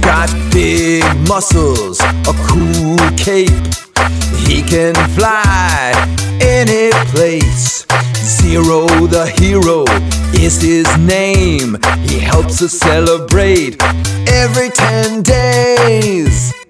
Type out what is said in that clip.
got big muscles, a cool cape. He can fly any place. Zero the hero is his name. He helps us celebrate every 10 days.